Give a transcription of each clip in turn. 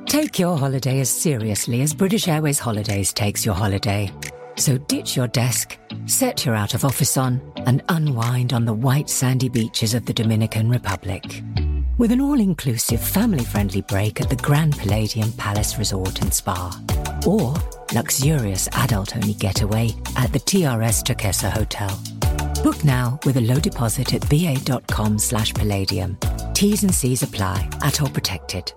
Take your holiday as seriously as British Airways Holidays takes your holiday. So ditch your desk, set your out-of-office on, and unwind on the white sandy beaches of the Dominican Republic. With an all-inclusive family-friendly break at the Grand Palladium Palace Resort and Spa. Or luxurious adult-only getaway at the TRS Turquesa Hotel. Book now with a low deposit at ba.com/palladium. T's and C's apply. At all protected.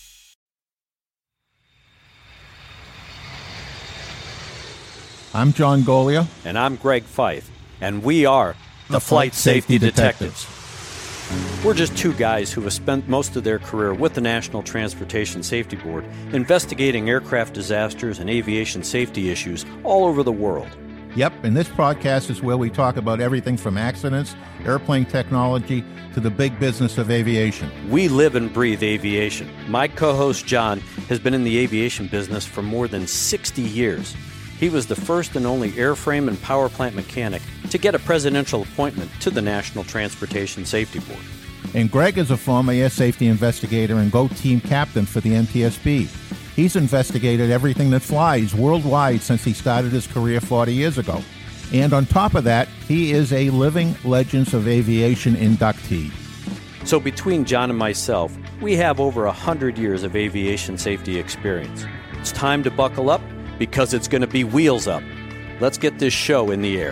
I'm John Golia. And I'm Greg Fife. And we are the Flight Safety Detectives. We're just two guys who have spent most of their career with the National Transportation Safety Board investigating aircraft disasters and aviation safety issues all over the world. Yep, and this podcast is where we talk about everything from accidents, airplane technology, to the big business of aviation. We live and breathe aviation. My co-host John has been in the aviation business for more than 60 years. He was the first and only airframe and power plant mechanic to get a presidential appointment to the National Transportation Safety Board. And Greg is a former air safety investigator and GO team captain for the NTSB. He's investigated everything that flies worldwide since he started his career 40 years ago. And on top of that, he is a Living Legends of Aviation inductee. So between John and myself, we have over 100 years of aviation safety experience. It's time to buckle up, because it's going to be wheels up. Let's get this show in the air.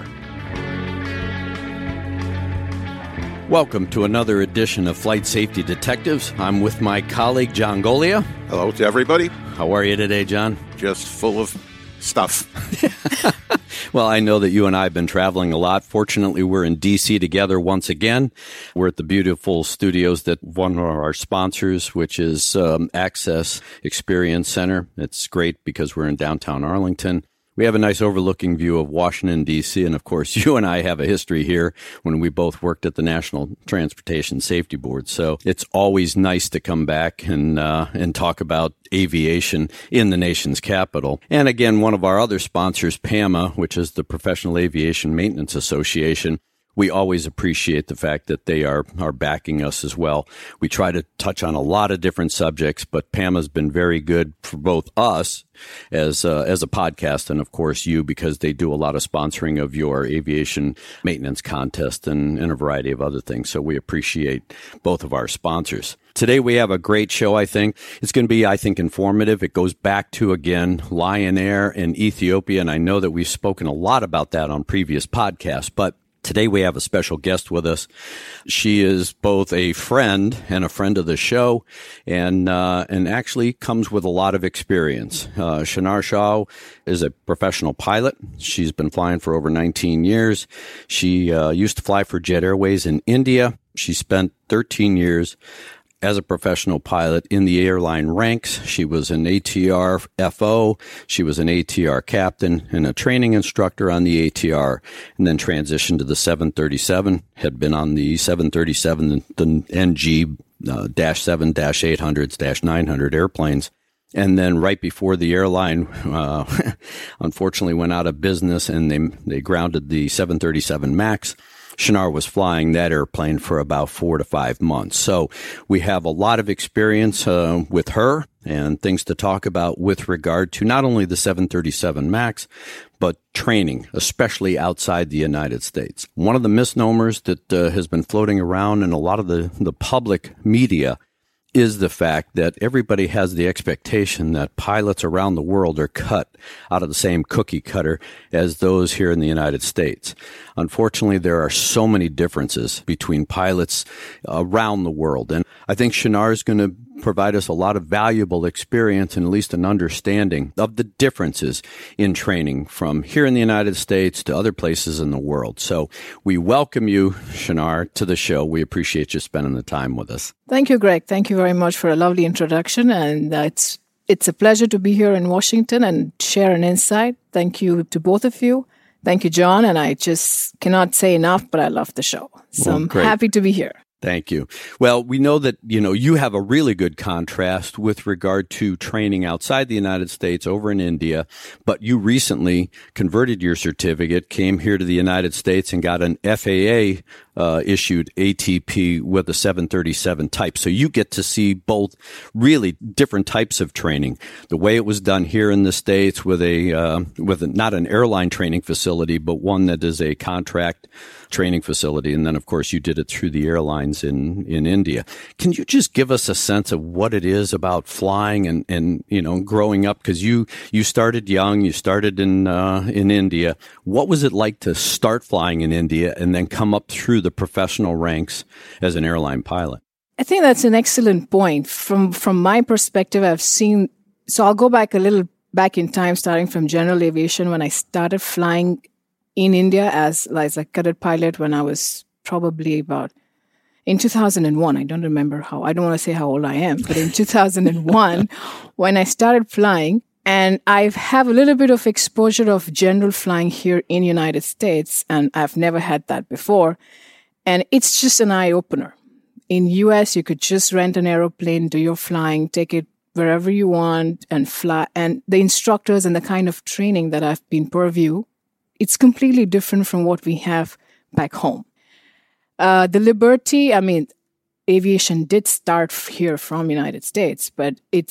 Welcome to another edition of Flight Safety Detectives. I'm with my colleague, John Golia. Hello to everybody. How are you today, John? Just full of stuff. Well, I know that you and I have been traveling a lot. Fortunately, we're in D.C. together once again. We're at the beautiful studios that one of our sponsors, which is Access Experience Center. It's great because we're in downtown Arlington. We have a nice overlooking view of Washington, D.C., and of course, you and I have a history here when we both worked at the National Transportation Safety Board. So it's always nice to come back and talk about aviation in the nation's capital. And again, one of our other sponsors, PAMA, which is the Professional Aviation Maintenance Association. We always appreciate the fact that they are backing us as well. We try to touch on a lot of different subjects, but PAMA's been very good for both us as a podcast and, of course, you, because they do a lot of sponsoring of your aviation maintenance contest and a variety of other things. So we appreciate both of our sponsors. Today we have a great show, I think. It's going to be, I think, informative. It goes back to, again, Lion Air and Ethiopia, and I know that we've spoken a lot about that on previous podcasts, but today we have a special guest with us. She is both a friend and a friend of the show, and actually comes with a lot of experience. Shinar Shah is a professional pilot. She's been flying for over 19 years. She used to fly for Jet Airways in India. She spent 13 years as a professional pilot in the airline ranks. She was an ATR FO. She was an ATR captain and a training instructor on the ATR, and then transitioned to the 737, had been on the 737, the NG -7, -800s, -900 airplanes. And then right before the airline, unfortunately went out of business and they grounded the 737 MAX, Shinar was flying that airplane for about 4 to 5 months. So we have a lot of experience with her and things to talk about with regard to not only the 737 MAX, but training, especially outside the United States. One of the misnomers that has been floating around in a lot of the public media is the fact that everybody has the expectation that pilots around the world are cut out of the same cookie cutter as those here in the United States. Unfortunately, there are so many differences between pilots around the world. And I think Shinar is going to provide us a lot of valuable experience and at least an understanding of the differences in training from here in the United States to other places in the world. So we welcome you, Shinar, to the show. We appreciate you spending the time with us. Thank you, Greg. Thank you very much for a lovely introduction. And it's a pleasure to be here in Washington and share an insight. Thank you to both of you. Thank you, John. And I just cannot say enough, but I love the show. So I'm happy to be here. Thank you. Well, we know that, you have a really good contrast with regard to training outside the United States over in India, but you recently converted your certificate, came here to the United States and got an FAA issued ATP with a 737 type. So you get to see both really different types of training. The way it was done here in the States with not an airline training facility, but one that is a contract training facility. And then, of course, you did it through the airlines in India. Can you just give us a sense of what it is about flying and growing up? Because you started young, you started in India. What was it like to start flying in India and then come up through the professional ranks as an airline pilot? I think that's an excellent point. From my perspective, I've seen, so I'll go back a little back in time, starting from general aviation when I started flying in India as a cadet pilot when I was probably about in 2001. I don't remember I don't want to say how old I am, but in 2001, when I started flying, and I have a little bit of exposure of general flying here in the United States, and I've never had that before. And it's just an eye-opener. In US, you could just rent an aeroplane, do your flying, take it wherever you want, and fly. And the instructors and the kind of training that I've been purview, it's completely different from what we have back home. The liberty, aviation did start here from United States, but it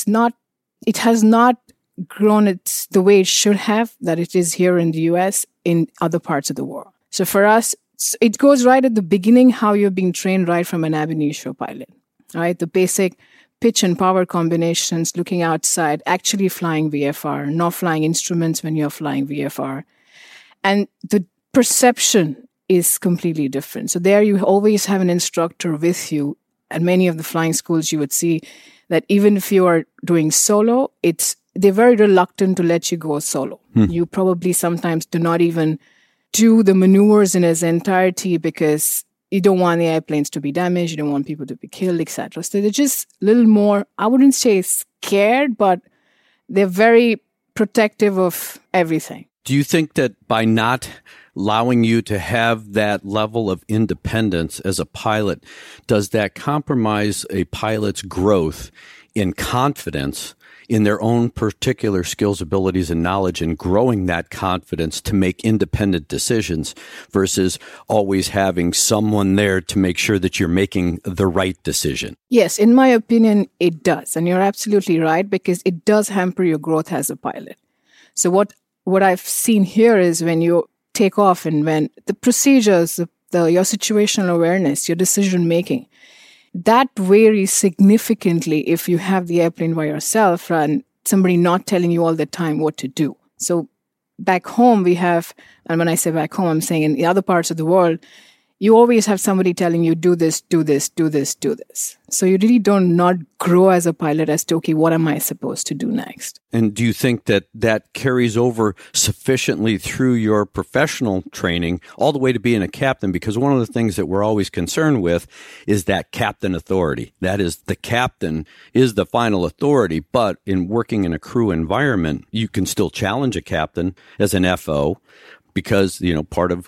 has not grown the way it should have, that it is here in the US, in other parts of the world. So for us, it goes right at the beginning, how you're being trained right from an ab initio pilot, right? The basic pitch and power combinations, looking outside, actually flying VFR, not flying instruments when you're flying VFR. And the perception is completely different. So there you always have an instructor with you. At many of the flying schools, you would see that even if you are doing solo, they're very reluctant to let you go solo. You probably sometimes do not even do the maneuvers in its entirety because you don't want the airplanes to be damaged, you don't want people to be killed, etc. So they're just a little more, I wouldn't say scared, but they're very protective of everything. Do you think that by not allowing you to have that level of independence as a pilot, does that compromise a pilot's growth in confidence in their own particular skills, abilities, and knowledge, and growing that confidence to make independent decisions versus always having someone there to make sure that you're making the right decision? Yes, in my opinion, it does. And you're absolutely right, because it does hamper your growth as a pilot. So what I've seen here is when you take off and when the procedures, your situational awareness, your decision making, that varies significantly if you have the airplane by yourself and somebody not telling you all the time what to do. So back home we have, and when I say back home, I'm saying in the other parts of the world, you always have somebody telling you, do this, do this, do this, do this. So you really don't not grow as a pilot as to, okay, what am I supposed to do next? And do you think that carries over sufficiently through your professional training all the way to being a captain? Because one of the things that we're always concerned with is that captain authority. That is, the captain is the final authority, but in working in a crew environment, you can still challenge a captain as an FO. Because, part of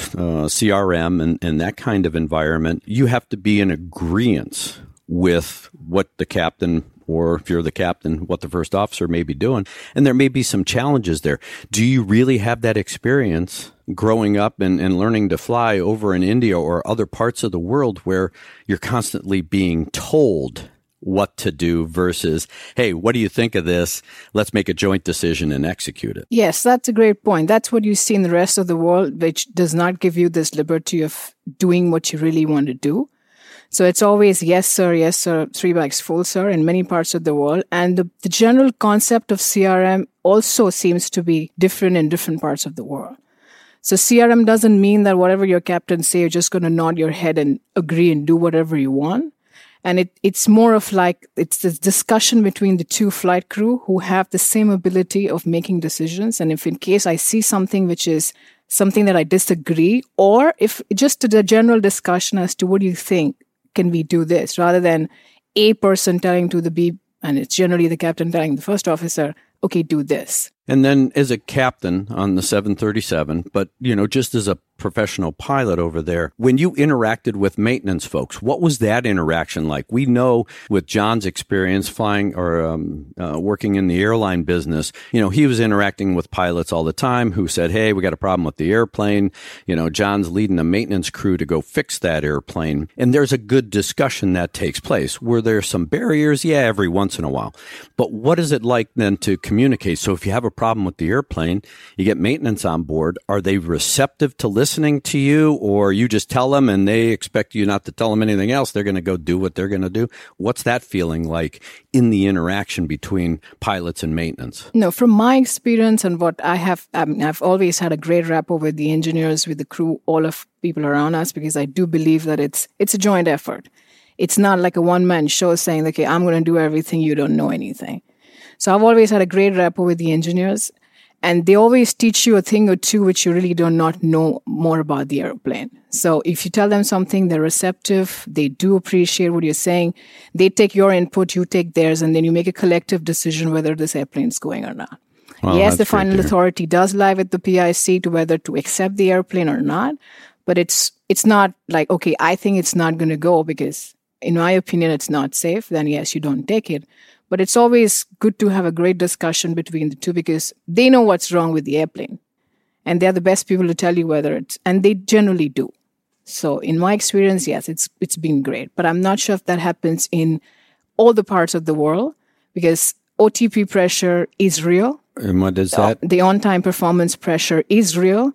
CRM and that kind of environment, you have to be in agreement with what the captain, or if you're the captain, what the first officer may be doing. And there may be some challenges there. Do you really have that experience growing up and learning to fly over in India or other parts of the world where you're constantly being told what to do versus, hey, what do you think of this? Let's make a joint decision and execute it. Yes, that's a great point. That's what you see in the rest of the world, which does not give you this liberty of doing what you really want to do. So it's always, yes, sir, 3 bags full, sir, in many parts of the world. And the general concept of CRM also seems to be different in different parts of the world. So CRM doesn't mean that whatever your captain say, you're just going to nod your head and agree and do whatever you want. And it's more of like, it's this discussion between the two flight crew who have the same ability of making decisions. And if in case I see something which is something that I disagree, or if just to the general discussion as to what do you think, can we do this, rather than A person telling to the B, and it's generally the captain telling the first officer, okay, do this. And then as a captain on the 737, but, just as a professional pilot over there. When you interacted with maintenance folks, what was that interaction like? We know with John's experience flying or working in the airline business, he was interacting with pilots all the time who said, hey, we got a problem with the airplane. John's leading a maintenance crew to go fix that airplane. And there's a good discussion that takes place. Were there some barriers? Yeah, every once in a while. But what is it like then to communicate? So if you have a problem with the airplane, you get maintenance on board. Are they receptive to listening to you, or you just tell them and they expect you not to tell them anything else? They're going to go do what they're going to do. What's that feeling like in the interaction between pilots and maintenance? No, from my experience and what I have, I've always had a great rapport with the engineers, with the crew, all of people around us, because I do believe that it's a joint effort. It's not like a one-man show saying, okay, I'm going to do everything, you don't know anything. So I've always had a great rapport with the engineers. And they always teach you a thing or two which you really do not know more about the airplane. So if you tell them something, they're receptive. They do appreciate what you're saying. They take your input, you take theirs, and then you make a collective decision whether this airplane is going or not. Well, yes, the final authority does lie with the PIC to whether to accept the airplane or not. But it's not like, okay, I think it's not going to go because, in my opinion, it's not safe. Then yes, you don't take it. But it's always good to have a great discussion between the two because they know what's wrong with the airplane. And they're the best people to tell you whether it's, and they generally do. So in my experience, yes, it's been great. But I'm not sure if that happens in all the parts of the world because OTP pressure is real. And what is that? The on-time performance pressure is real.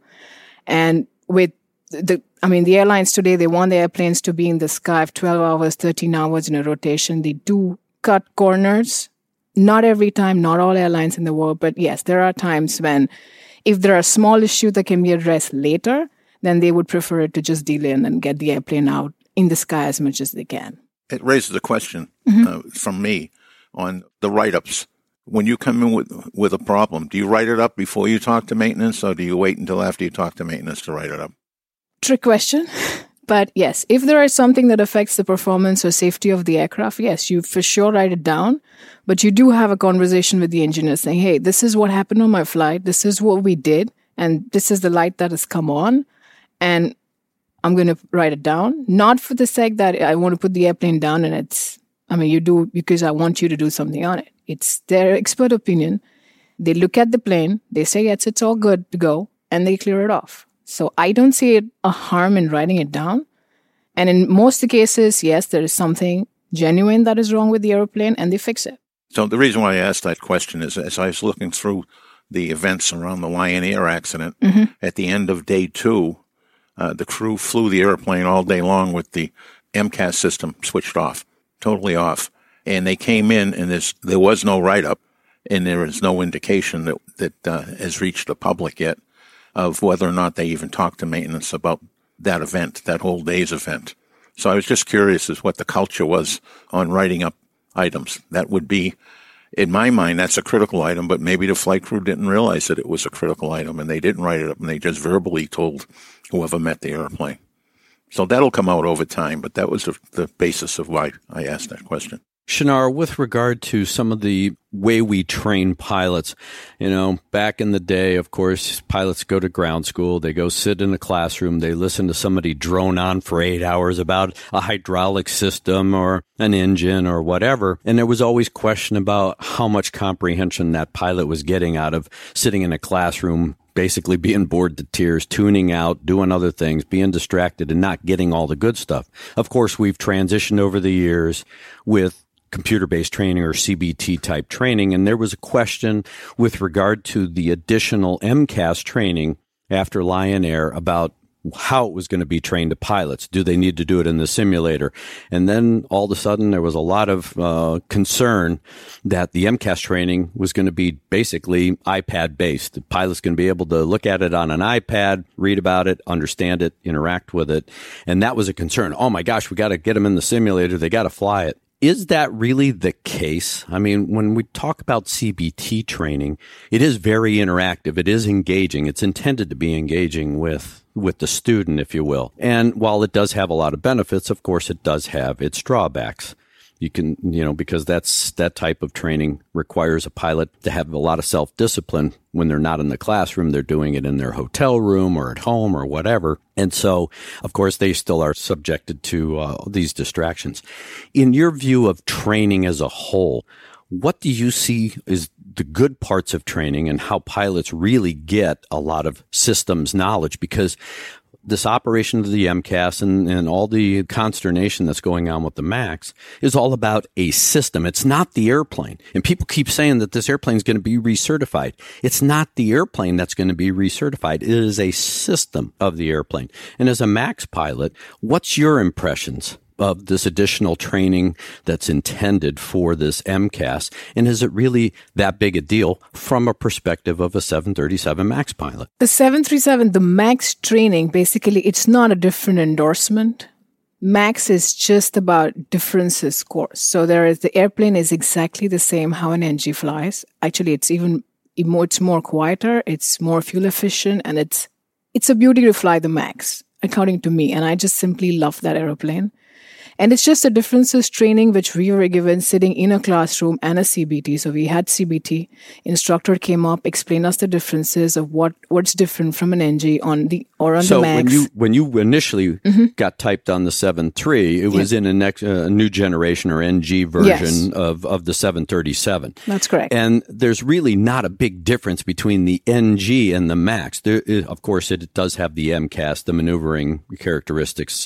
And with the airlines today, they want the airplanes to be in the sky for 12 hours, 13 hours in a rotation. They do cut corners. Not every time, not all airlines in the world, but yes, there are times when if there are small issues that can be addressed later, then they would prefer it to just delay and get the airplane out in the sky as much as they can. It raises a question from me on the write-ups. When you come in with a problem, do you write it up before you talk to maintenance, or do you wait until after you talk to maintenance to write it up? Trick question. But yes, if there is something that affects the performance or safety of the aircraft, yes, you for sure write it down. But you do have a conversation with the engineer saying, hey, this is what happened on my flight. This is what we did. And this is the light that has come on. And I'm going to write it down. Not for the sake that I want to put the airplane down and you do because I want you to do something on it. It's their expert opinion. They look at the plane. They say, yes, it's all good to go. And they clear it off. So I don't see a harm in writing it down. And in most of the cases, yes, there is something genuine that is wrong with the airplane and they fix it. So the reason why I asked that question is as I was looking through the events around the Lion Air accident, at the end of day 2, the crew flew the airplane all day long with the MCAS system switched off, totally off. And they came in and there was no write-up and there is no indication that has reached the public yet of whether or not they even talked to maintenance about that event, that whole day's event. So I was just curious as what the culture was on writing up items. That would be, in my mind, that's a critical item, but maybe the flight crew didn't realize that it was a critical item and they didn't write it up and they just verbally told whoever met the airplane. So that'll come out over time, but that was the basis of why I asked that question. Shinar, with regard to some of the way we train pilots, back in the day, of course, pilots go to ground school, they go sit in a classroom, they listen to somebody drone on for 8 hours about a hydraulic system or an engine or whatever. And there was always question about how much comprehension that pilot was getting out of sitting in a classroom, basically being bored to tears, tuning out, doing other things, being distracted and not getting all the good stuff. Of course, we've transitioned over the years with computer-based training or CBT type training. And there was a question with regard to the additional MCAS training after Lion Air about how it was going to be trained to pilots. Do they need to do it in the simulator? And then all of a sudden there was a lot of concern that the MCAS training was going to be basically iPad based. The pilot's going to be able to look at it on an iPad, read about it, understand it, interact with it. And that was a concern. Oh my gosh, we got to get them in the simulator. They got to fly it. Is that really the case? I mean, when we talk about CBT training, it is very interactive. It is engaging. It's intended to be engaging with the student, if you will. And while it does have a lot of benefits, of course, it does have its drawbacks. You can, because that type of training requires a pilot to have a lot of self-discipline when they're not in the classroom. They're doing it in their hotel room or at home or whatever. And so, of course, they still are subjected to these distractions. In your view of training as a whole, what do you see is the good parts of training and how pilots really get a lot of systems knowledge? Because this operation of the MCAS and all the consternation that's going on with the MAX is all about a system. It's not the airplane. And people keep saying that this airplane is going to be recertified. It's not the airplane that's going to be recertified. It is a system of the airplane. And as a MAX pilot, what's your impressions of this additional training that's intended for this MCAS? And is it really that big a deal from a perspective of a 737 MAX pilot? The 737, the MAX training, basically, it's not a different endorsement. MAX is just about differences course. So the airplane is exactly the same how an NG flies. Actually, it's more quieter, it's more fuel efficient, and it's a beauty to fly the MAX, according to me. And I just simply love that airplane. And it's just a differences training which we were given sitting in a classroom and a CBT. So we had CBT. Instructor came up, explained us the differences of what's different from an NG on the MAX. So when you initially got typed on the 7.3, it was in a new generation or NG version of the 737. That's correct. And there's really not a big difference between the NG and the MAX. Of course, it does have the MCAS, the maneuvering characteristics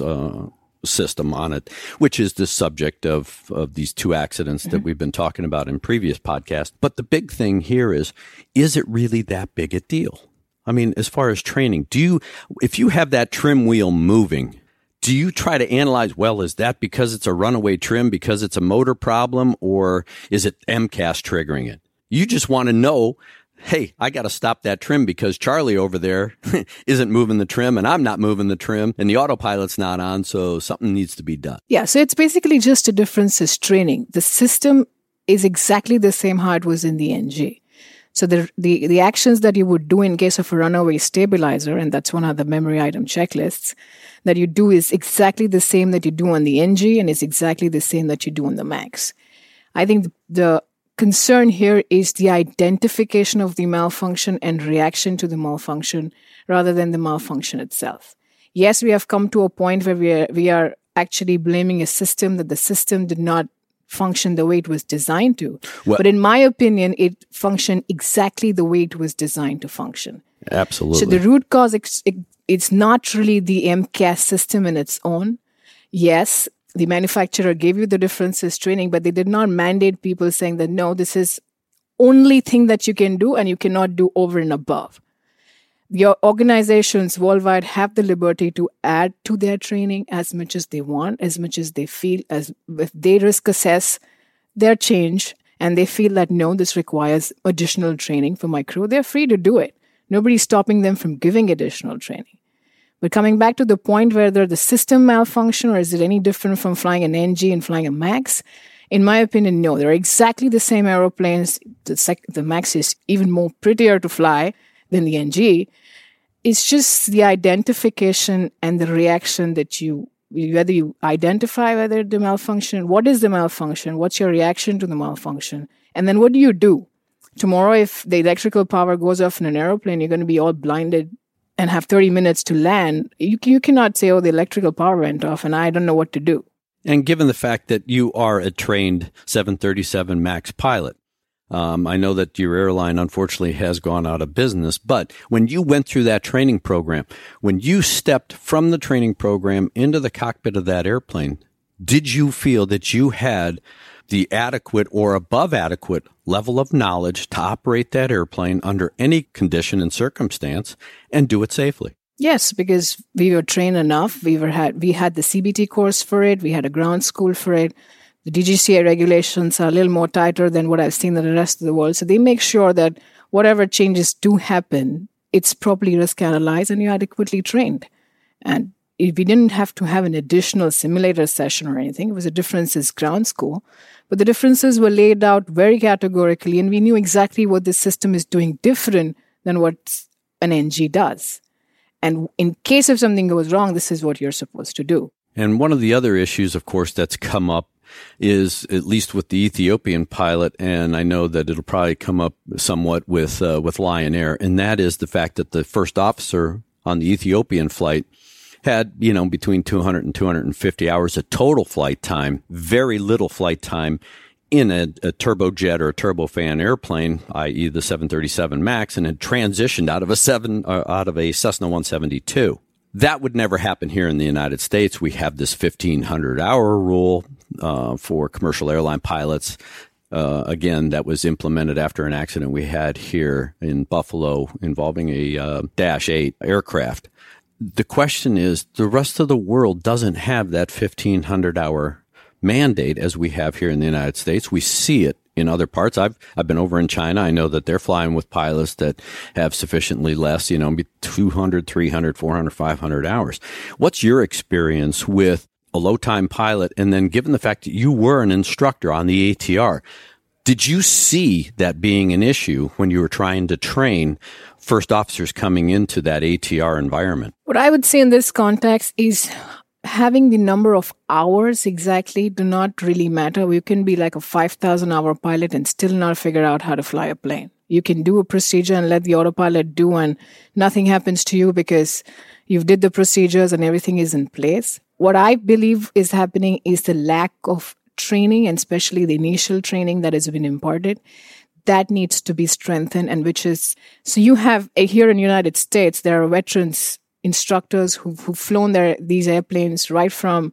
system on it, which is the subject of these two accidents that we've been talking about in previous podcasts. But the big thing here is it really that big a deal? I mean, as far as training, if you have that trim wheel moving, do you try to analyze, well, is that because it's a runaway trim, because it's a motor problem, or is it MCAS triggering it? You just want to know, hey, I got to stop that trim because Charlie over there isn't moving the trim and I'm not moving the trim and the autopilot's not on, so something needs to be done. Yeah, so it's basically just a differences training. The system is exactly the same how it was in the NG. So the actions that you would do in case of a runaway stabilizer, and that's one of the memory item checklists, that you do is exactly the same that you do on the NG and it's exactly the same that you do on the MAX. I think the concern here is the identification of the malfunction and reaction to the malfunction rather than the malfunction itself. Yes, we have come to a point where we are actually blaming a system that the system did not function the way it was designed to. Well, but in my opinion, it functioned exactly the way it was designed to function. Absolutely. So the root cause, it's not really the MCAS system in its own. Yes, the manufacturer gave you the differences training, but they did not mandate people saying that, no, this is only thing that you can do and you cannot do over and above. Your organizations worldwide have the liberty to add to their training as much as they want, as much as they feel, as if they risk assess their change and they feel that, no, this requires additional training for my crew, they're free to do it. Nobody's stopping them from giving additional training. But coming back to the point whether the system malfunction or is it any different from flying an NG and flying a MAX, in my opinion, no. They're exactly the same aeroplanes. The MAX is even more prettier to fly than the NG. It's just the identification and the reaction that whether you identify whether the malfunction, what is the malfunction, what's your reaction to the malfunction, and then what do you do? Tomorrow, if the electrical power goes off in an airplane, you're going to be all blinded and have 30 minutes to land. You cannot say, oh, the electrical power went off and I don't know what to do. And given the fact that you are a trained 737 MAX pilot, I know that your airline unfortunately has gone out of business, but when you went through that training program, when you stepped from the training program into the cockpit of that airplane, did you feel that you had the adequate or above adequate level of knowledge to operate that airplane under any condition and circumstance and do it safely? Yes, because we were trained enough. We had the CBT course for it. We had a ground school for it. The DGCA regulations are a little more tighter than what I've seen in the rest of the world. So they make sure that whatever changes do happen, it's properly risk analyzed and you're adequately trained. And we didn't have to have an additional simulator session or anything. It was a differences ground school. But the differences were laid out very categorically, and we knew exactly what the system is doing different than what an NG does. And in case if something goes wrong, this is what you're supposed to do. And one of the other issues, of course, that's come up is, at least with the Ethiopian pilot, and I know that it'll probably come up somewhat with Lion Air, and that is the fact that the first officer on the Ethiopian flight had, between 200 and 250 hours of total flight time, very little flight time in a turbojet or a turbofan airplane, i.e. the 737 MAX, and had transitioned out of a Cessna 172. That would never happen here in the United States. We have this 1,500-hour rule for commercial airline pilots. Again, that was implemented after an accident we had here in Buffalo involving a Dash 8 aircraft. The question is, the rest of the world doesn't have that 1,500-hour mandate as we have here in the United States. We see it in other parts. I've been over in China. I know that they're flying with pilots that have sufficiently less, 200, 300, 400, 500 hours. What's your experience with a low-time pilot? And then given the fact that you were an instructor on the ATR, did you see that being an issue when you were trying to train first officers coming into that ATR environment? What I would say in this context is having the number of hours exactly do not really matter. You can be like a 5,000-hour pilot and still not figure out how to fly a plane. You can do a procedure and let the autopilot do, and nothing happens to you because you've did the procedures and everything is in place. What I believe is happening is the lack of training, and especially the initial training that has been imparted. That needs to be strengthened, and so you have here in the United States, there are veterans instructors who've flown these airplanes right from,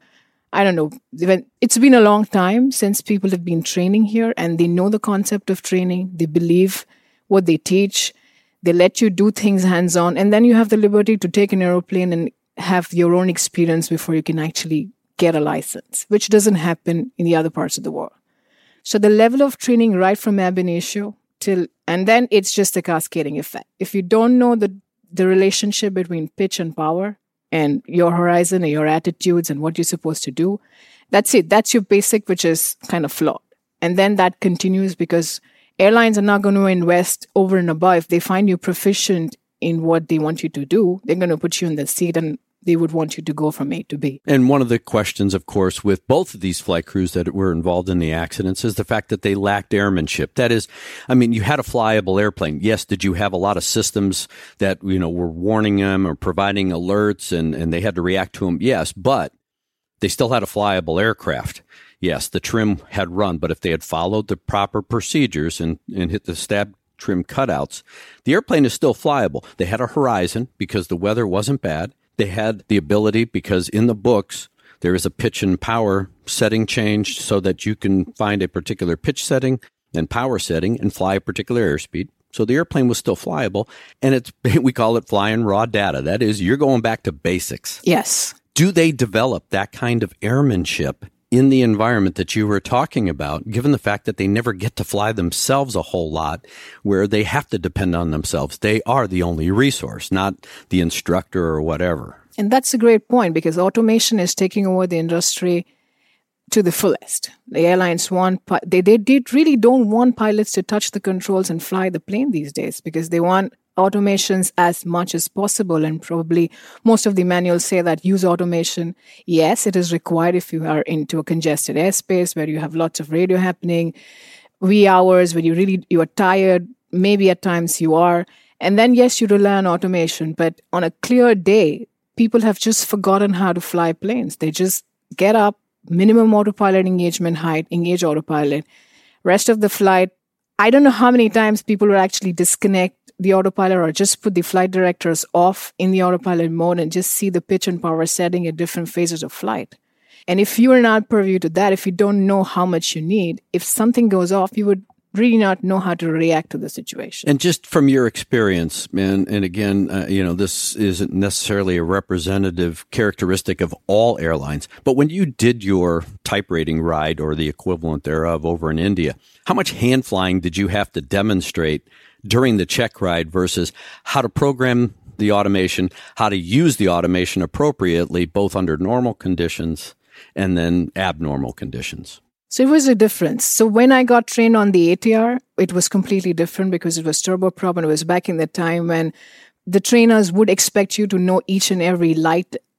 it's been a long time since people have been training here, and they know the concept of training. They believe what they teach. They let you do things hands-on, and then you have the liberty to take an airplane and have your own experience before you can actually get a license, which doesn't happen in the other parts of the world. So the level of training right from ab initio and then it's just a cascading effect. If you don't know the relationship between pitch and power and your horizon and your attitudes and what you're supposed to do, that's it. That's your basic, which is kind of flawed. And then that continues because airlines are not going to invest over and above. If they find you proficient in what they want you to do, they're going to put you in the seat and they would want you to go from A to B. And one of the questions, of course, with both of these flight crews that were involved in the accidents is the fact that they lacked airmanship. That is, you had a flyable airplane. Yes, did you have a lot of systems that, were warning them or providing alerts and they had to react to them? Yes, but they still had a flyable aircraft. Yes, the trim had run, but if they had followed the proper procedures and hit the stab trim cutouts, the airplane is still flyable. They had a horizon because the weather wasn't bad. They had the ability, because in the books, there is a pitch and power setting change so that you can find a particular pitch setting and power setting and fly a particular airspeed. So the airplane was still flyable, and we call it flying raw data. That is, you're going back to basics. Yes. Do they develop that kind of airmanship in the environment that you were talking about, given the fact that they never get to fly themselves a whole lot, where they have to depend on themselves? They are the only resource, not the instructor or whatever. And that's a great point, because automation is taking over the industry to the fullest. The airlines they really don't want pilots to touch the controls and fly the plane these days, because they want automations as much as possible. And probably most of the manuals say that use automation. Yes, it is required if you are into a congested airspace where you have lots of radio happening, wee hours when you are tired, maybe at times you are. And then, yes, you rely on automation. But on a clear day, people have just forgotten how to fly planes. They just get up, minimum autopilot engagement height, engage autopilot. Rest of the flight, I don't know how many times people will actually disconnect the autopilot or just put the flight directors off in the autopilot mode and just see the pitch and power setting at different phases of flight. And if you are not privy to that, if you don't know how much you need, if something goes off, you would really not know how to react to the situation. And just from your experience, and again, this isn't necessarily a representative characteristic of all airlines, but when you did your type rating ride or the equivalent thereof over in India, how much hand flying did you have to demonstrate during the check ride versus how to program the automation, how to use the automation appropriately, both under normal conditions and then abnormal conditions? So it was a difference. So when I got trained on the ATR, it was completely different because it was turboprop, and it was back in the time when the trainers would expect you to know each and every light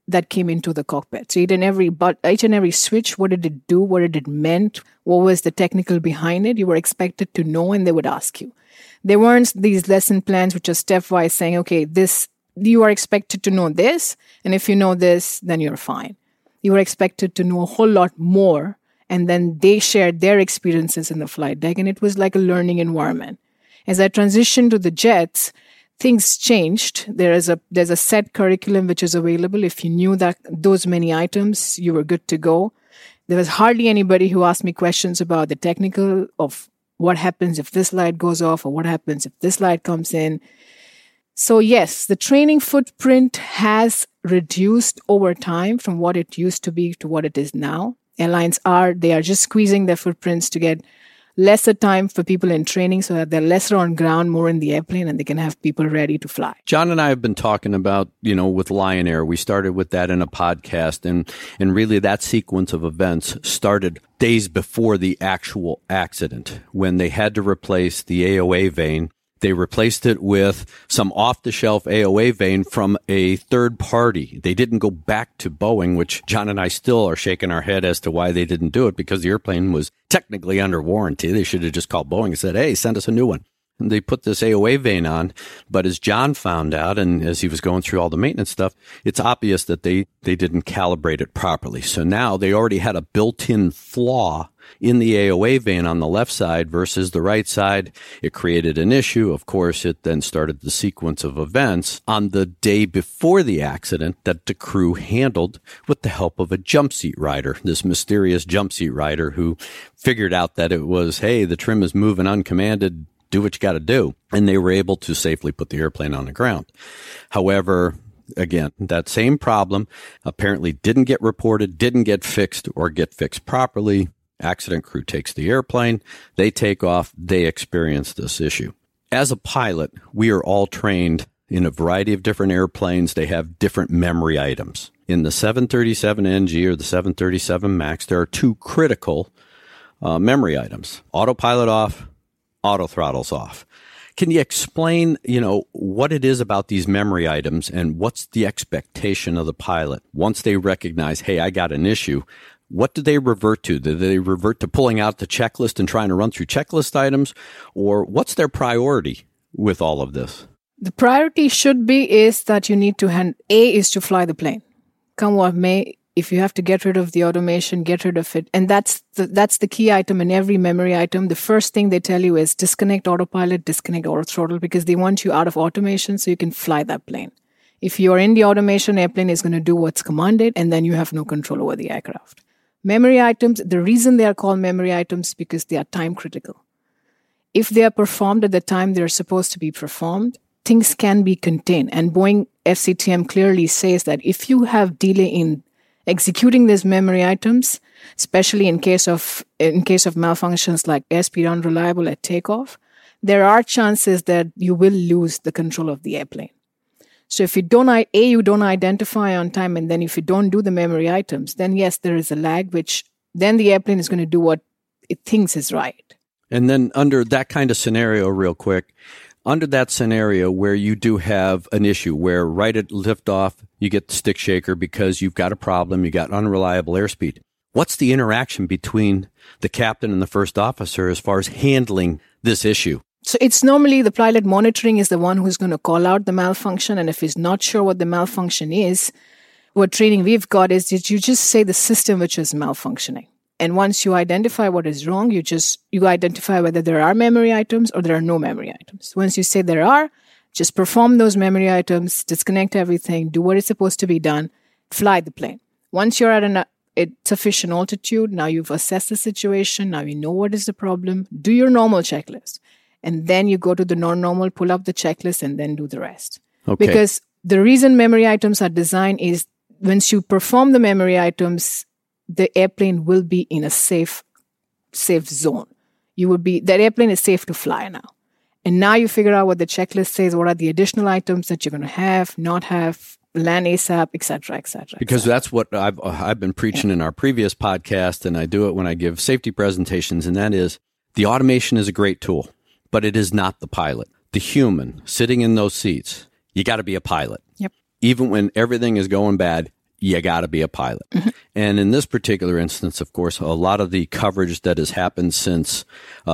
that came into the cockpit. So each and every switch, what did it do? What did it meant? What was the technical behind it? You were expected to know, and they would ask you. There weren't these lesson plans which are stepwise saying, okay, you are expected to know this, and if you know this, then you're fine. You were expected to know a whole lot more, and then they shared their experiences in the flight deck, and it was like a learning environment. As I transitioned to the jets, things changed. There's a set curriculum which is available. If you knew that those many items, you were good to go. There was hardly anybody who asked me questions about the technical of what happens if this light goes off or what happens if this light comes in. So yes, the training footprint has reduced over time from what it used to be to what it is now. Airlines are just squeezing their footprints to get lesser time for people in training so that they're lesser on ground, more in the airplane, and they can have people ready to fly. John and I have been talking about, with Lion Air. We started with that in a podcast, and really that sequence of events started days before the actual accident when they had to replace the AOA vane. They replaced it with some off-the-shelf AOA vane from a third party. They didn't go back to Boeing, which John and I still are shaking our head as to why they didn't do it, because the airplane was technically under warranty. They should have just called Boeing and said, hey, send us a new one. And they put this AOA vane on. But as John found out, and as he was going through all the maintenance stuff, it's obvious that they didn't calibrate it properly. So now they already had a built-in flaw in the AOA vane on the left side versus the right side. It created an issue. Of course, it then started the sequence of events on the day before the accident that the crew handled with the help of a jump seat rider, this mysterious jump seat rider who figured out that it was, hey, the trim is moving uncommanded, do what you got to do. And they were able to safely put the airplane on the ground. However, again, that same problem apparently didn't get reported, didn't get fixed or get fixed properly. Accident crew takes the airplane, they take off, they experience this issue. As a pilot, we are all trained in a variety of different airplanes. They have different memory items. In the 737NG or the 737 MAX, there are two critical memory items: autopilot off, auto throttles off. Can you explain, what it is about these memory items and what's the expectation of the pilot once they recognize, hey, I got an issue? What do they revert to? Do they revert to pulling out the checklist and trying to run through checklist items? Or what's their priority with all of this? The priority is that you need to is to fly the plane. Come what may, if you have to get rid of the automation, get rid of it. And that's the key item in every memory item. The first thing they tell you is disconnect autopilot, disconnect auto throttle, because they want you out of automation so you can fly that plane. If you're in the automation, airplane is going to do what's commanded, and then you have no control over the aircraft. Memory items, the reason they are called memory items is because they are time critical. If they are performed at the time they're supposed to be performed, things can be contained. And Boeing FCTM clearly says that if you have delay in executing these memory items, especially in case of malfunctions like airspeed unreliable at takeoff, there are chances that you will lose the control of the airplane. So if you don't identify on time, and then if you don't do the memory items, then yes, there is a lag, which then the airplane is going to do what it thinks is right. And then under that kind of scenario, real quick, under that scenario where you do have an issue where right at liftoff, you get the stick shaker because you've got a problem, you got unreliable airspeed. What's the interaction between the captain and the first officer as far as handling this issue? So it's normally the pilot monitoring is the one who's going to call out the malfunction. And if he's not sure what the malfunction is, what training we've got is that you just say the system which is malfunctioning. And once you identify what is wrong, you identify whether there are memory items or there are no memory items. Once you say there are, just perform those memory items, disconnect everything, do what is supposed to be done, fly the plane. Once you're at a sufficient altitude, now you've assessed the situation, now you know what is the problem, do your normal checklist. And then you go to the non-normal, pull up the checklist, and then do the rest. Okay. Because the reason memory items are designed is once you perform the memory items, the airplane will be in a safe zone. That airplane is safe to fly now. And now you figure out what the checklist says, what are the additional items that you're going to have, not have, land ASAP, et cetera, et cetera. Because that's what I've been preaching in our previous podcast, and I do it when I give safety presentations, and that is the automation is a great tool. But it is not the pilot. The human sitting in those seats, you got to be a pilot. Yep. Even when everything is going bad, you got to be a pilot. Mm-hmm. And in this particular instance, of course, a lot of the coverage that has happened since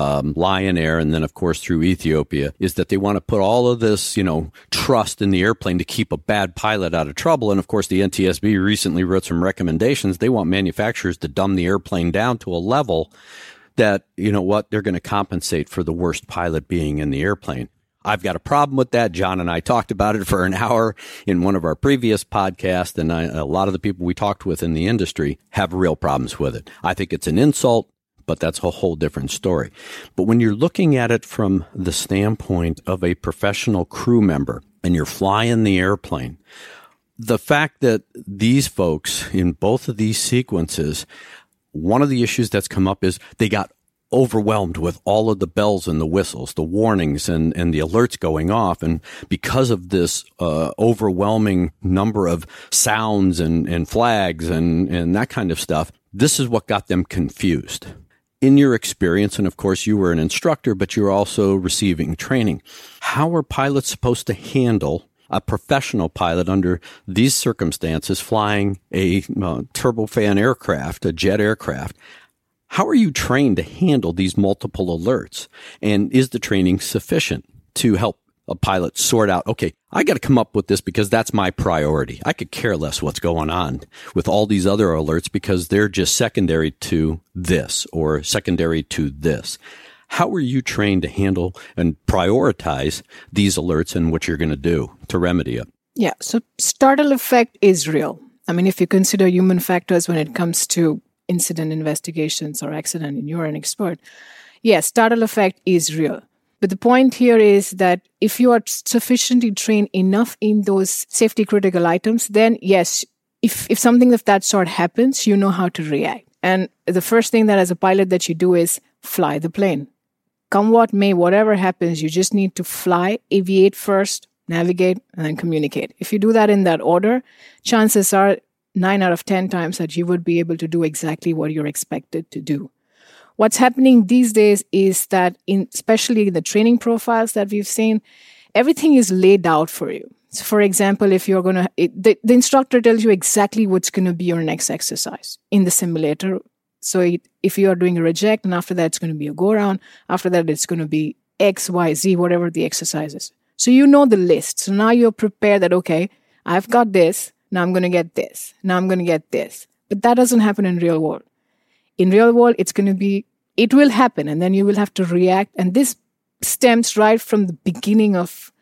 Lion Air and then, of course, through Ethiopia is that they want to put all of this, trust in the airplane to keep a bad pilot out of trouble. And, of course, the NTSB recently wrote some recommendations. They want manufacturers to dumb the airplane down to a level that, they're going to compensate for the worst pilot being in the airplane. I've got a problem with that. John and I talked about it for an hour in one of our previous podcasts, and a lot of the people we talked with in the industry have real problems with it. I think it's an insult, but that's a whole different story. But when you're looking at it from the standpoint of a professional crew member and you're flying the airplane, the fact that these folks in both of these sequences, one of the issues that's come up is they got overwhelmed with all of the bells and the whistles, the warnings and the alerts going off. And because of this overwhelming number of sounds and flags and that kind of stuff, this is what got them confused. In your experience, and of course you were an instructor, but you're also receiving training, how are pilots supposed to handle a professional pilot under these circumstances flying a turbofan aircraft, a jet aircraft? How are you trained to handle these multiple alerts? And is the training sufficient to help a pilot sort out, okay, I got to come up with this because that's my priority. I could care less what's going on with all these other alerts because they're just secondary to this or secondary to this. How are you trained to handle and prioritize these alerts and what you're going to do to remedy it? Yeah, so startle effect is real. I mean, if you consider human factors when it comes to incident investigations or accident, and you're an expert, yes, startle effect is real. But the point here is that if you are sufficiently trained enough in those safety critical items, then yes, if something of that sort happens, you know how to react. And the first thing that as a pilot that you do is fly the plane. Come what may, whatever happens, you just need to fly, aviate first, navigate, and then communicate. If you do that in that order, chances are 9 out of 10 times that you would be able to do exactly what you're expected to do. What's happening these days is that, especially in the training profiles that we've seen, everything is laid out for you. So for example, if you're the instructor tells you exactly what's going to be your next exercise in the simulator. So if you are doing a reject, and after that it's going to be a go around, after that it's going to be X, Y, Z, whatever the exercise is. So you know the list. So now you're prepared that, okay, I've got this. Now I'm going to get this. Now I'm going to get this. But that doesn't happen in real world. In real world, it will happen, and then you will have to react. And this stems right from the beginning of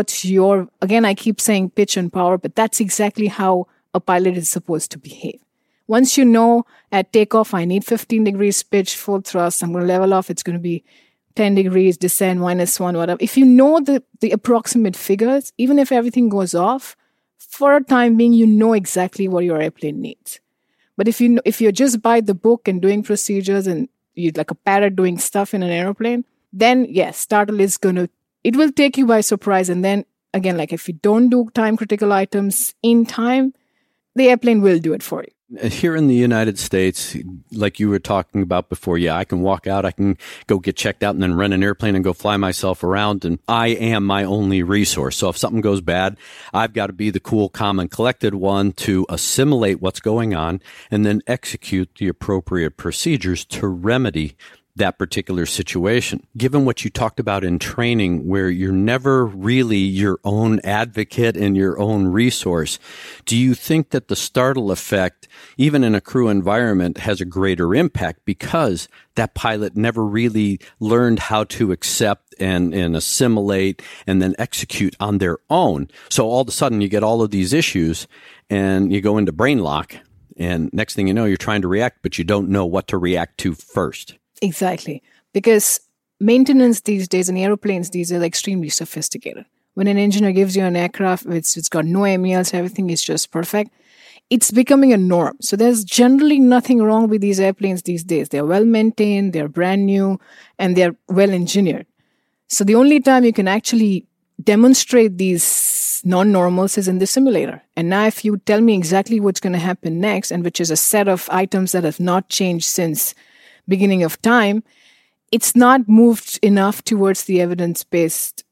again, I keep saying pitch and power, but that's exactly how a pilot is supposed to behave. Once you know at takeoff, I need 15 degrees pitch, full thrust, I'm going to level off, it's going to be 10 degrees, descent, -1, whatever. If you know the approximate figures, even if everything goes off, for a time being, you know exactly what your airplane needs. But if you're just by the book and doing procedures and you're like a parrot doing stuff in an airplane, then yes, startle it will take you by surprise. And then again, like if you don't do time critical items in time, the airplane will do it for you. Here in the United States, like you were talking about before, I can walk out, I can go get checked out and then rent an airplane and go fly myself around, and I am my only resource. So if something goes bad, I've got to be the cool, calm, and collected one to assimilate what's going on and then execute the appropriate procedures to remedy that particular situation. Given what you talked about in training, where you're never really your own advocate and your own resource, do you think that the startle effect, even in a crew environment, has a greater impact because that pilot never really learned how to accept and assimilate and then execute on their own? So all of a sudden you get all of these issues and you go into brain lock, and next thing you know, you're trying to react, but you don't know what to react to first. Exactly. Because maintenance these days and airplanes these are extremely sophisticated. When an engineer gives you an aircraft, it's got no MELs, everything is just perfect, it's becoming a norm. So there's generally nothing wrong with these airplanes these days. They're well maintained, they're brand new, and they're well engineered. So the only time you can actually demonstrate these non-normals is in the simulator. And now if you tell me exactly what's going to happen next, and which is a set of items that have not changed since beginning of time, it's not moved enough towards the evidence-based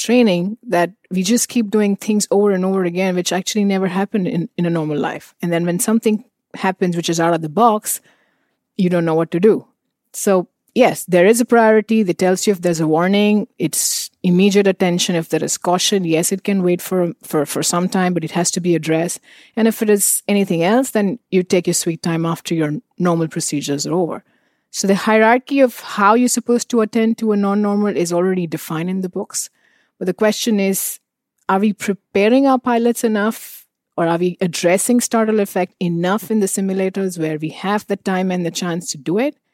training that we just keep doing things over and over again, which actually never happened in a normal life. And then when something happens which is out of the box, you don't know what to do. So yes, there is a priority that tells you if there's a warning, it's immediate attention. If there is caution, yes, it can wait for some time, but it has to be addressed. And if it is anything else, then you take your sweet time after your normal procedures are over. So the hierarchy of how you're supposed to attend to a non-normal is already defined in the books. But the question is, are we preparing our pilots enough, or are we addressing startle effect enough in the simulators where we have the time and the chance to do it?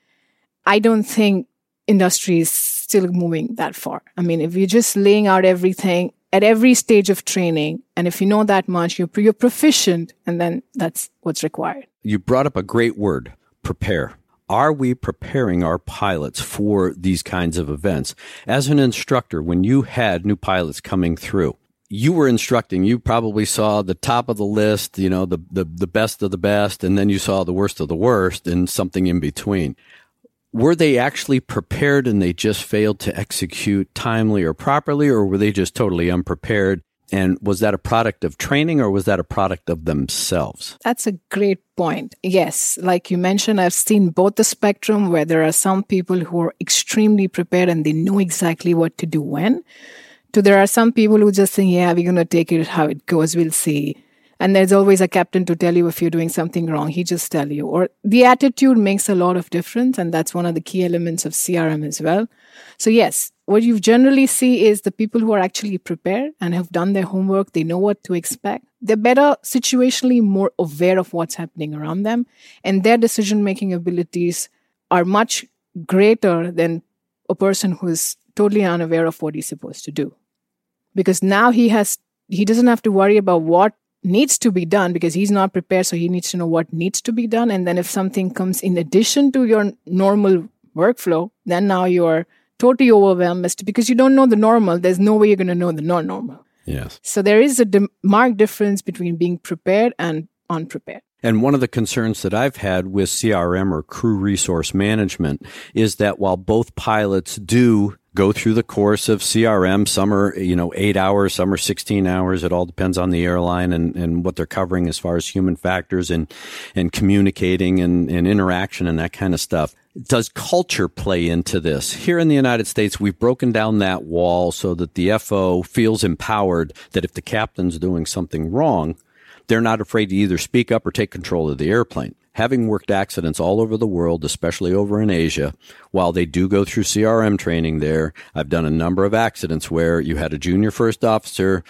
I don't think industry is still moving that far. I mean, if you're just laying out everything at every stage of training, and if you know that much, you're proficient, and then that's what's required. You brought up a great word, prepare. Are we preparing our pilots for these kinds of events? As an instructor, when you had new pilots coming through, you were instructing, you probably saw the top of the list, the best of the best, and then you saw the worst of the worst and something in between. Were they actually prepared and they just failed to execute timely or properly, or were they just totally unprepared? And was that a product of training, or was that a product of themselves? That's a great point. Yes, like you mentioned, I've seen both the spectrum where there are some people who are extremely prepared and they know exactly what to do when, to there are some people who just think, yeah, we're going to take it how it goes, we'll see. And there's always a captain to tell you if you're doing something wrong. He just tell you. Or the attitude makes a lot of difference, and that's one of the key elements of CRM as well. So yes, what you generally see is the people who are actually prepared and have done their homework, they know what to expect. They're better situationally more aware of what's happening around them, and their decision-making abilities are much greater than a person who is totally unaware of what he's supposed to do. Because now he doesn't have to worry about what needs to be done because he's not prepared, so he needs to know what needs to be done. And then if something comes in addition to your normal workflow, then now you're totally overwhelmed because you don't know the normal. There's no way you're going to know the non-normal. Yes. So there is a marked difference between being prepared and unprepared. And one of the concerns that I've had with CRM or crew resource management is that while both pilots do go through the course of CRM, some are, 8 hours, some are 16 hours. It all depends on the airline and what they're covering as far as human factors and communicating and interaction and that kind of stuff. Does culture play into this? Here in the United States, we've broken down that wall so that the FO feels empowered that if the captain's doing something wrong, they're not afraid to either speak up or take control of the airplane. Having worked accidents all over the world, especially over in Asia, while they do go through CRM training there, I've done a number of accidents where you had a junior first officer,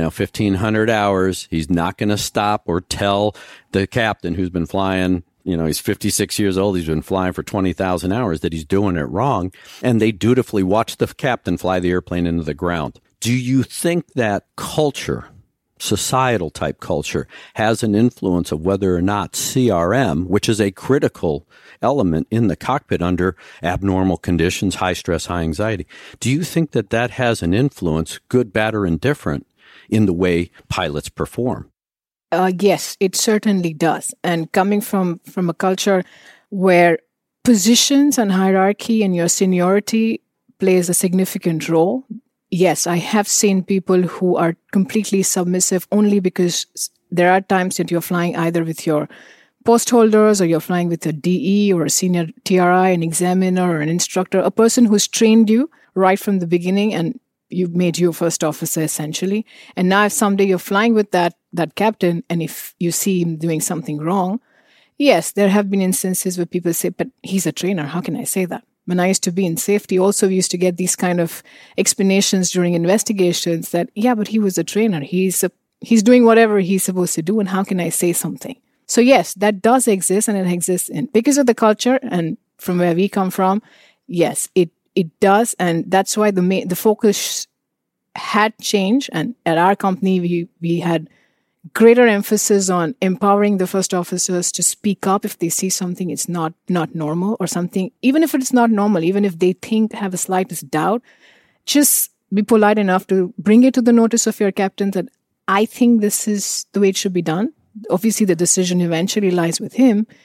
1,500 hours. He's not going to stop or tell the captain who's been flying, he's 56 years old. He's been flying for 20,000 hours that he's doing it wrong. And they dutifully watch the captain fly the airplane into the ground. Do you think that culture, societal type culture, has an influence of whether or not CRM, which is a critical element in the cockpit under abnormal conditions, high stress, high anxiety, do you think that that has an influence, good, bad, or indifferent, in the way pilots perform? Yes, it certainly does. And coming from a culture where positions and hierarchy and your seniority plays a significant role, yes, I have seen people who are completely submissive only because there are times that you're flying either with your post holders or you're flying with a DE or a senior TRI, an examiner or an instructor, a person who's trained you right from the beginning and you've made you a first officer essentially. And now if someday you're flying with that captain and if you see him doing something wrong, yes, there have been instances where people say, but he's a trainer. How can I say that? When I used to be in safety, also we used to get these kind of explanations during investigations that, yeah, but he was a trainer. He's doing whatever he's supposed to do. And how can I say something? So yes, that does exist, and it exists because of the culture and from where we come from. Yes, it does. And that's why the focus had changed. And at our company, we had greater emphasis on empowering the first officers to speak up if they see something it's not normal or something, even if it's not normal, even if they have a slightest doubt, just be polite enough to bring it to the notice of your captain that I think this is the way it should be done. Obviously, the decision eventually lies with him,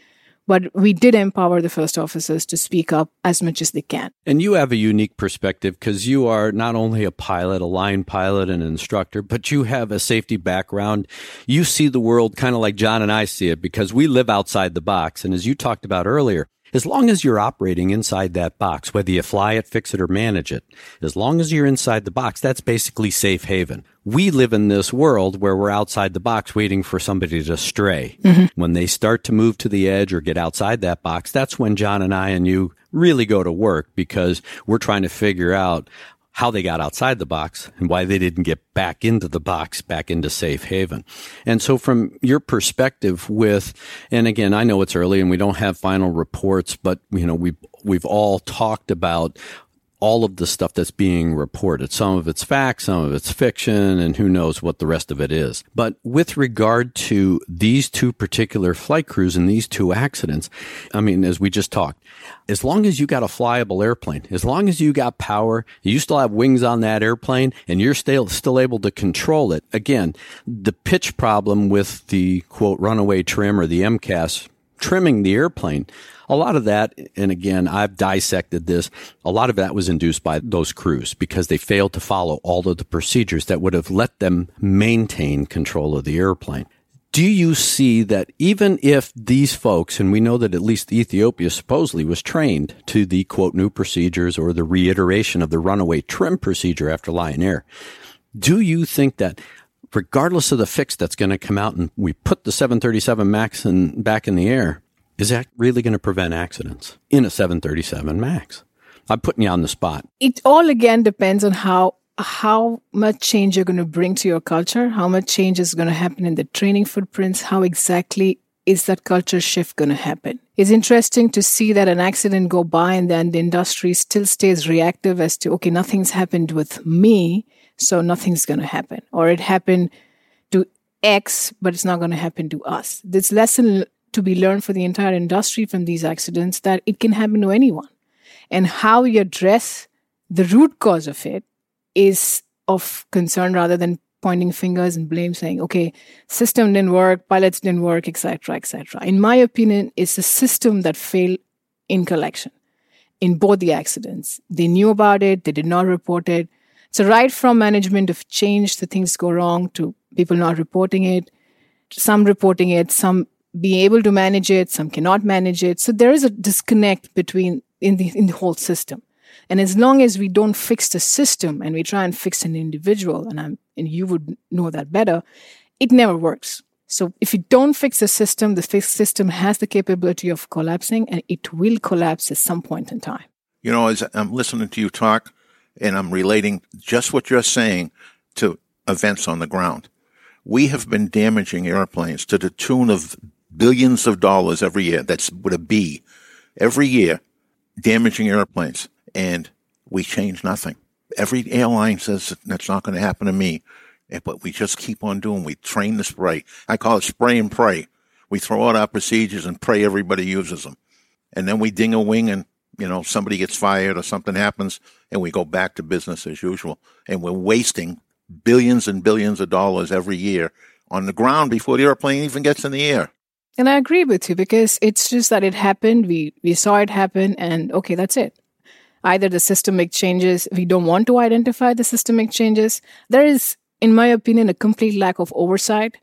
But we did empower the first officers to speak up as much as they can. And you have a unique perspective because you are not only a pilot, a line pilot, and an instructor, but you have a safety background. You see the world kind of like John and I see it because we live outside the box. And as you talked about earlier, as long as you're operating inside that box, whether you fly it, fix it, or manage it, as long as you're inside the box, that's basically safe haven. We live in this world where we're outside the box waiting for somebody to stray. Mm-hmm. When they start to move to the edge or get outside that box, that's when John and I and you really go to work because we're trying to figure out how they got outside the box and why they didn't get back into the box, back into safe haven. And so from your perspective and again, I know it's early and we don't have final reports, but we've all talked about all of the stuff that's being reported. Some of it's fact, some of it's fiction, and who knows what the rest of it is. But with regard to these two particular flight crews and these two accidents, I mean, as we just talked, as long as you got a flyable airplane, as long as you got power, you still have wings on that airplane, and you're still able to control it. Again, the pitch problem with the, quote, runaway trim or the MCAS trimming the airplane, a lot of that, and again, I've dissected this, a lot of that was induced by those crews because they failed to follow all of the procedures that would have let them maintain control of the airplane. Do you see that even if these folks, and we know that at least Ethiopia supposedly was trained to the, quote, new procedures or the reiteration of the runaway trim procedure after Lion Air, do you think that regardless of the fix that's going to come out and we put the 737 MAX back in the air, is that really going to prevent accidents in a 737 MAX? I'm putting you on the spot. It all, again, depends on how much change you're going to bring to your culture, how much change is going to happen in the training footprints, how exactly is that culture shift going to happen. It's interesting to see that an accident go by and then the industry still stays reactive as to, okay, nothing's happened with me, so nothing's going to happen. Or it happened to X, but it's not going to happen to us. This lesson to be learned for the entire industry from these accidents that it can happen to anyone. And how you address the root cause of it is of concern rather than pointing fingers and blame, saying, okay, system didn't work, pilots didn't work, etc., etc. In my opinion, it's a system that failed in collection in both the accidents. They knew about it, they did not report it. So right from management of change, the things go wrong, to people not reporting it, some reporting it, some being able to manage it, some cannot manage it. So there is a disconnect between in the whole system. And as long as we don't fix the system and we try and fix an individual, and you would know that better, it never works. So if you don't fix the system system has the capability of collapsing, and it will collapse at some point in time. You know, as I'm listening to you talk, and I'm relating just what you're saying to events on the ground, we have been damaging airplanes to the tune of billions of dollars every year. That's with a B. Every year, damaging airplanes. And we change nothing. Every airline says that's not going to happen to me. But we just keep on doing. We train the spray. I call it spray and pray. We throw out our procedures and pray everybody uses them. And then we ding a wing and, somebody gets fired or something happens and we go back to business as usual. And we're wasting billions and billions of dollars every year on the ground before the airplane even gets in the air. And I agree with you because it's just that it happened. We saw it happen and okay, that's it. Either the systemic changes, we don't want to identify the systemic changes. There is, in my opinion, a complete lack of oversight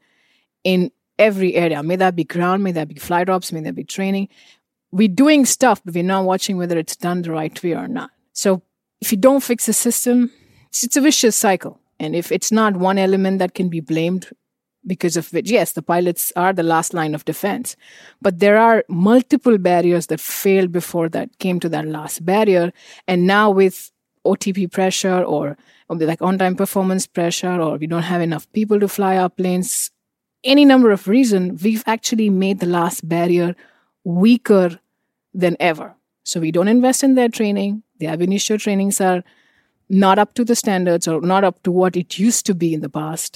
in every area. May that be ground, may that be flight ops, may that be training. We're doing stuff, but we're not watching whether it's done the right way or not. So if you don't fix the system, it's a vicious cycle. And if it's not one element that can be blamed, because of which, yes, the pilots are the last line of defense. But there are multiple barriers that failed before that came to that last barrier. And now with OTP pressure or like on-time performance pressure, or we don't have enough people to fly our planes, any number of reasons, we've actually made the last barrier weaker than ever. So we don't invest in their training. The ab initio trainings are not up to the standards or not up to what it used to be in the past.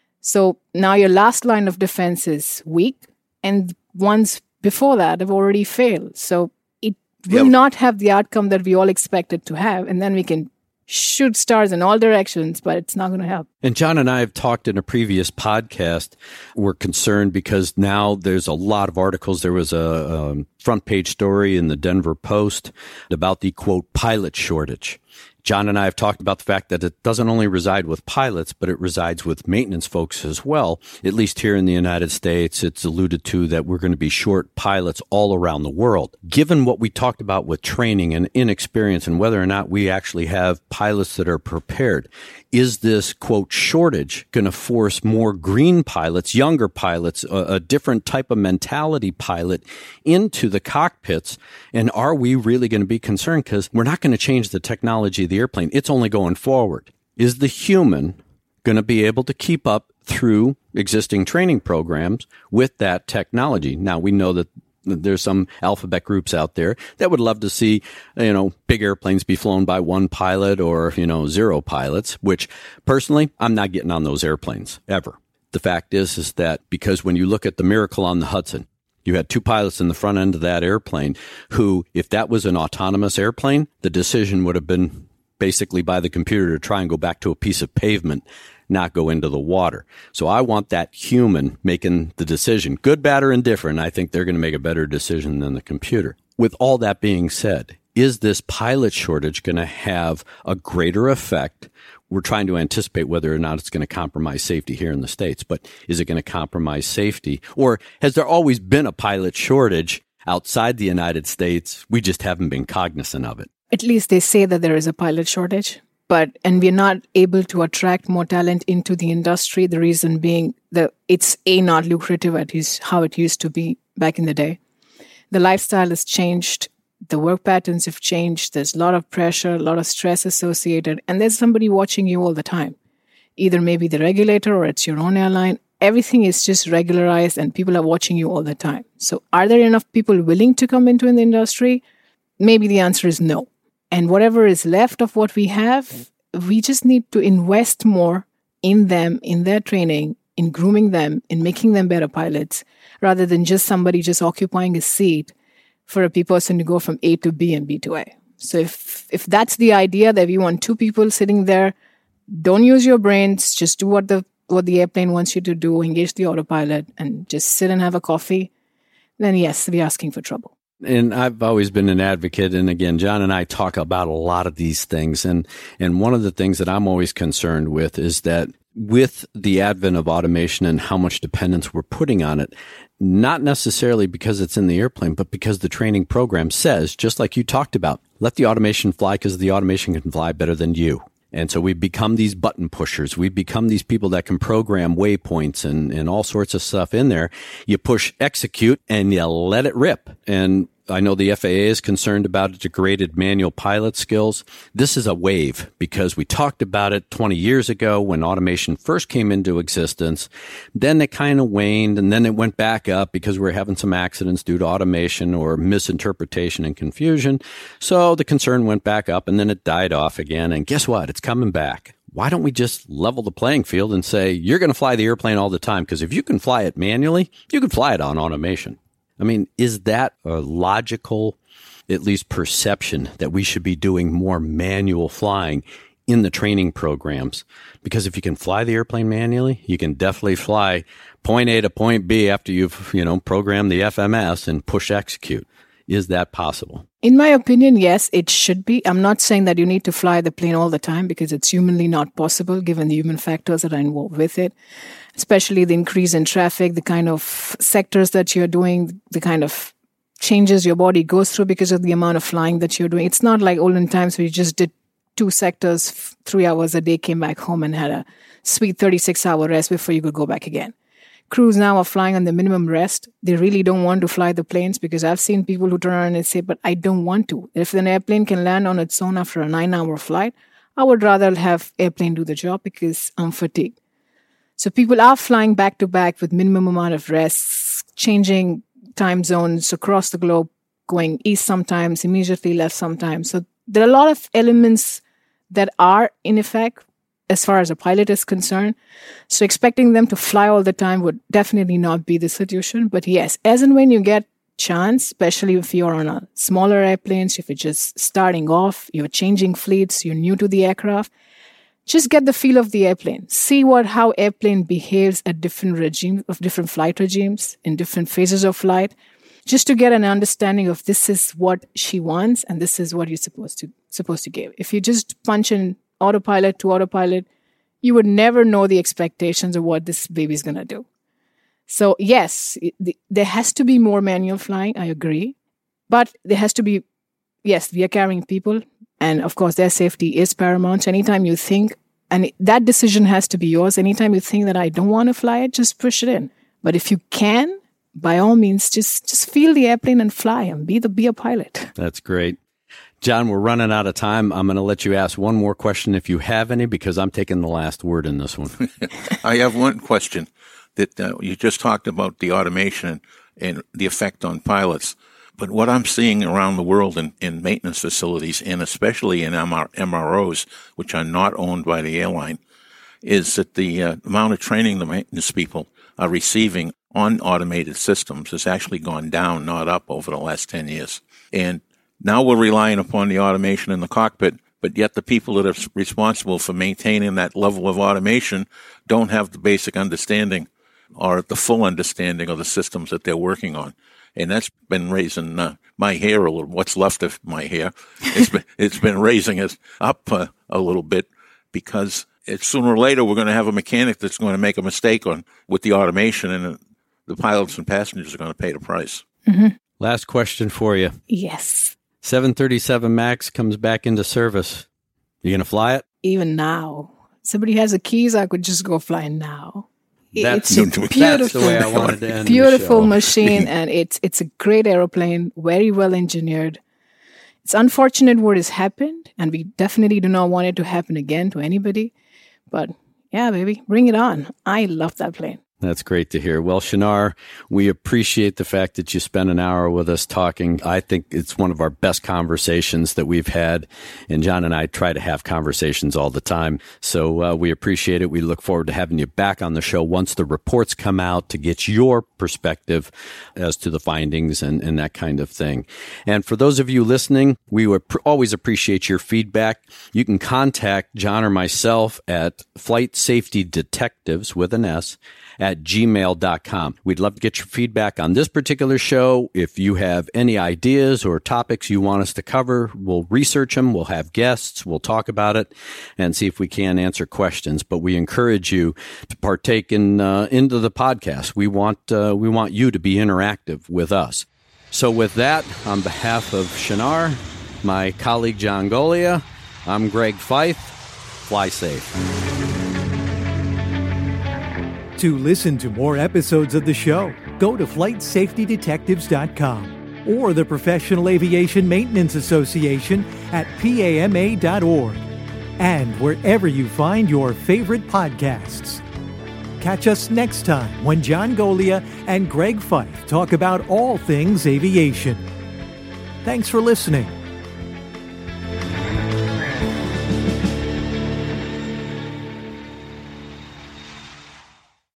So now your last line of defense is weak, and ones before that have already failed. So it will not have the outcome that we all expect it to have, and then we can shoot stars in all directions, but it's not going to help. And John and I have talked in a previous podcast. We're concerned because now there's a lot of articles. There was a front page story in the Denver Post about the, quote, pilot shortage. John and I have talked about the fact that it doesn't only reside with pilots, but it resides with maintenance folks as well. At least here in the United States, it's alluded to that we're going to be short pilots all around the world. Given what we talked about with training and inexperience and whether or not we actually have pilots that are prepared, is this, quote, shortage going to force more green pilots, younger pilots, a different type of mentality pilot into the cockpits? And are we really going to be concerned? Because we're not going to change the technology of the airplane. It's only going forward. Is the human going to be able to keep up through existing training programs with that technology? Now, we know that there's some alphabet groups out there that would love to see, big airplanes be flown by one pilot or, zero pilots, which personally, I'm not getting on those airplanes ever. The fact is that because when you look at the Miracle on the Hudson, you had two pilots in the front end of that airplane who, if that was an autonomous airplane, the decision would have been basically by the computer to try and go back to a piece of pavement, not go into the water. So I want that human making the decision, good, bad, or indifferent. I think they're going to make a better decision than the computer. With all that being said, is this pilot shortage going to have a greater effect? We're trying to anticipate whether or not it's going to compromise safety here in the States, but is it going to compromise safety? Or has there always been a pilot shortage outside the United States? We just haven't been cognizant of it. At least they say that there is a pilot shortage, and we're not able to attract more talent into the industry. The reason being that it's not lucrative at how it used to be back in the day. The lifestyle has changed. The work patterns have changed. There's a lot of pressure, a lot of stress associated, and there's somebody watching you all the time. Either maybe the regulator or it's your own airline. Everything is just regularized and people are watching you all the time. So are there enough people willing to come into the industry? Maybe the answer is no. And whatever is left of what we have, we just need to invest more in them, in their training, in grooming them, in making them better pilots, rather than just somebody just occupying a seat for a person to go from A to B and B to A. So if that's the idea, that we want two people sitting there, don't use your brains, just do what the airplane wants you to do, engage the autopilot, and just sit and have a coffee, then yes, we're asking for trouble. And I've always been an advocate. And again, John and I talk about a lot of these things. And one of the things that I'm always concerned with is that with the advent of automation and how much dependence we're putting on it, not necessarily because it's in the airplane, but because the training program says, just like you talked about, let the automation fly because the automation can fly better than you. And so we've become these button pushers. We've become these people that can program waypoints and all sorts of stuff in there. You push execute and you let it rip. And I know the FAA is concerned about degraded manual pilot skills. This is a wave because we talked about it 20 years ago when automation first came into existence. Then it kind of waned and then it went back up because we're having some accidents due to automation or misinterpretation and confusion. So the concern went back up and then it died off again. And guess what? It's coming back. Why don't we just level the playing field and say, you're going to fly the airplane all the time? Because if you can fly it manually, you can fly it on automation. I mean, is that a logical, at least perception, that we should be doing more manual flying in the training programs? Because if you can fly the airplane manually, you can definitely fly point A to point B after you've, programmed the FMS and push execute. Is that possible? In my opinion, yes, it should be. I'm not saying that you need to fly the plane all the time because it's humanly not possible given the human factors that are involved with it, especially the increase in traffic, the kind of sectors that you're doing, the kind of changes your body goes through because of the amount of flying that you're doing. It's not like olden times where you just did 2 sectors, 3 hours a day, came back home and had a sweet 36-hour rest before you could go back again. Crews now are flying on the minimum rest. They really don't want to fly the planes because I've seen people who turn around and say, but I don't want to. If an airplane can land on its own after a 9-hour flight, I would rather have airplane do the job because I'm fatigued. So people are flying back to back with minimum amount of rests, changing time zones across the globe, going east sometimes, immediately left sometimes. So there are a lot of elements that are in effect as far as a pilot is concerned. So expecting them to fly all the time would definitely not be the solution. But yes, as and when you get chance, especially if you're on a smaller airplanes, if you're just starting off, you're changing fleets, you're new to the aircraft, just get the feel of the airplane. See how airplane behaves at different flight regimes, in different phases of flight, just to get an understanding of this is what she wants and this is what you're supposed to give. If you just punch in autopilot to autopilot, you would never know the expectations of what this baby's going to do. So yes, there has to be more manual flying, I agree. But there has to be, yes, we are carrying people. And of course, their safety is paramount. Anytime you think, and that decision has to be yours. Anytime you think that I don't want to fly it, just push it in. But if you can, by all means, just feel the airplane and fly and be a pilot. That's great. John, we're running out of time. I'm going to let you ask one more question if you have any, because I'm taking the last word in this one. I have one question that you just talked about the automation and the effect on pilots. But what I'm seeing around the world in maintenance facilities, and especially in MROs, which are not owned by the airline, is that the amount of training the maintenance people are receiving on automated systems has actually gone down, not up, over the last 10 years. And now we're relying upon the automation in the cockpit, but yet the people that are responsible for maintaining that level of automation don't have the basic understanding or the full understanding of the systems that they're working on. And that's been raising my hair a little. What's left of my hair, it's been raising it up a little bit, because sooner or later we're going to have a mechanic that's going to make a mistake with the automation, and the pilots and passengers are going to pay the price. Mm-hmm. Last question for you. Yes. 737 MAX comes back into service. You going to fly it? Even now, somebody has the keys. I could just go fly now. That's it's a beautiful, that's the way I wanted to end beautiful the show. machine, and it's a great aeroplane, very well engineered. It's unfortunate what has happened, and we definitely do not want it to happen again to anybody. But yeah, baby, bring it on. I love that plane. That's great to hear. Well, Shinar, we appreciate the fact that you spent an hour with us talking. I think it's one of our best conversations that we've had, and John and I try to have conversations all the time. So we appreciate it. We look forward to having you back on the show once the reports come out to get your perspective as to the findings and that kind of thing. And for those of you listening, we would always appreciate your feedback. You can contact John or myself at Flight Safety Detectives with an S at gmail.com. We'd love to get your feedback on this particular show. If you have any ideas or topics you want us to cover, we'll research them. We'll have guests. We'll talk about it and see if we can answer questions. But we encourage you to partake into the podcast. We want you to be interactive with us. So with that, on behalf of Shinar, my colleague John Golia, I'm Greg Feith. Fly safe. To listen to more episodes of the show, go to FlightSafetyDetectives.com or the Professional Aviation Maintenance Association at PAMA.org, and wherever you find your favorite podcasts. Catch us next time when John Golia and Greg Feith talk about all things aviation. Thanks for listening.